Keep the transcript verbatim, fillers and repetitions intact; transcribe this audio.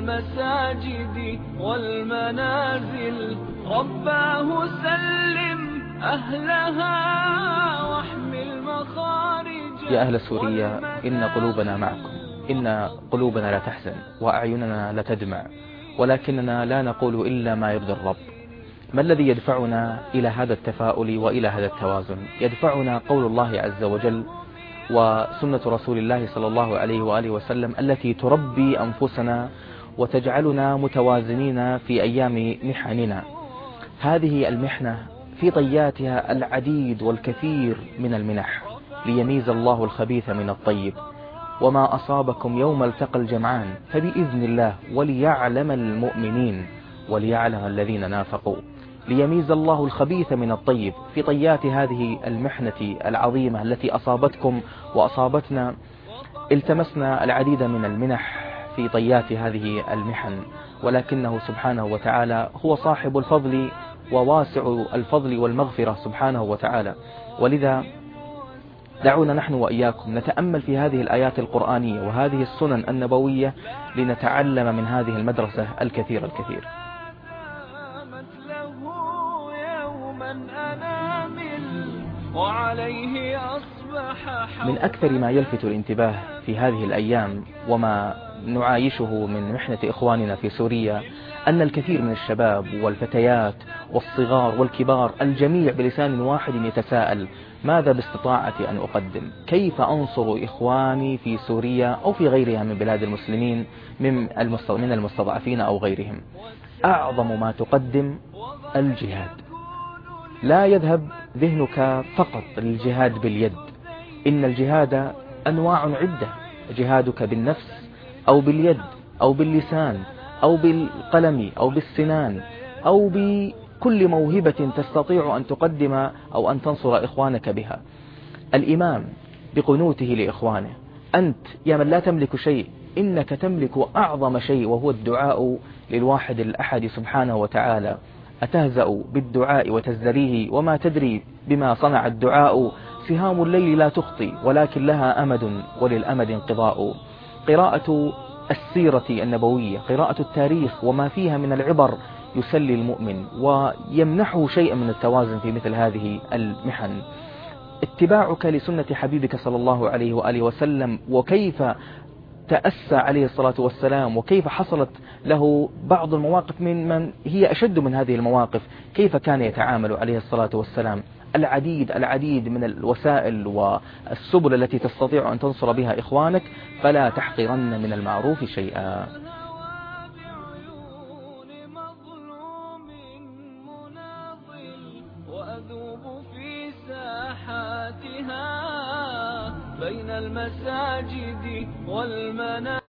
المساجد والمنازل. رباه سلم أهلها واحمي المخارج. يا أهل سوريا، إن قلوبنا معكم، إن قلوبنا لا تحزن وأعيننا لا تدمع، ولكننا لا نقول إلا ما يرضي الرب. ما الذي يدفعنا إلى هذا التفاؤل وإلى هذا التوازن؟ يدفعنا قول الله عز وجل وسنة رسول الله صلى الله عليه وآله وسلم التي تربي أنفسنا وتجعلنا متوازنين في أيام محننا. هذه المحنة في طياتها العديد والكثير من المنح، ليميز الله الخبيث من الطيب. وما أصابكم يوم التقى الجمعان فبإذن الله وليعلم المؤمنين وليعلم الذين نافقوا. ليميز الله الخبيث من الطيب في طيات هذه المحنة العظيمة التي أصابتكم وأصابتنا. التمسنا العديد من المنح في طيات هذه المحن، ولكنه سبحانه وتعالى هو صاحب الفضل وواسع الفضل والمغفرة سبحانه وتعالى. ولذا دعونا نحن وإياكم نتأمل في هذه الآيات القرآنية وهذه السنن النبوية لنتعلم من هذه المدرسة الكثير الكثير. من أكثر ما يلفت الانتباه في هذه الأيام وما نعايشه من محنة إخواننا في سوريا أن الكثير من الشباب والفتيات والصغار والكبار الجميع بلسان واحد يتساءل: ماذا باستطاعتي أن أقدم؟ كيف أنصر إخواني في سوريا أو في غيرها من بلاد المسلمين من المستضعفين أو غيرهم؟ أعظم ما تقدم الجهاد. لا يذهب ذهنك فقط للجهاد باليد، إن الجهاد أنواع عدة: جهادك بالنفس أو باليد أو باللسان أو بالقلم أو بالسنان أو بكل موهبة تستطيع أن تقدم أو أن تنصر إخوانك بها. الإمام بقنوته لإخوانه: أنت يا من لا تملك شيء إنك تملك أعظم شيء، وهو الدعاء للواحد الأحد سبحانه وتعالى. أتهزأ بالدعاء وتزدريه وما تدري بما صنع الدعاء. سهام الليل لا تخطي ولكن لها أمد وللأمد انقضاء. قراءة السيرة النبوية، قراءة التاريخ وما فيها من العبر يسلي المؤمن ويمنحه شيئا من التوازن في مثل هذه المحن. اتباعك لسنة حبيبك صلى الله عليه وآله وسلم، وكيف تأسى عليه الصلاة والسلام، وكيف حصلت له بعض المواقف من من هي أشد من هذه المواقف، كيف كان يتعامل عليه الصلاة والسلام. العديد العديد من الوسائل والسبل التي تستطيع أن تنصر بها إخوانك، فلا تحقرن من المعروف شيئا. بين المساجد والمنازل.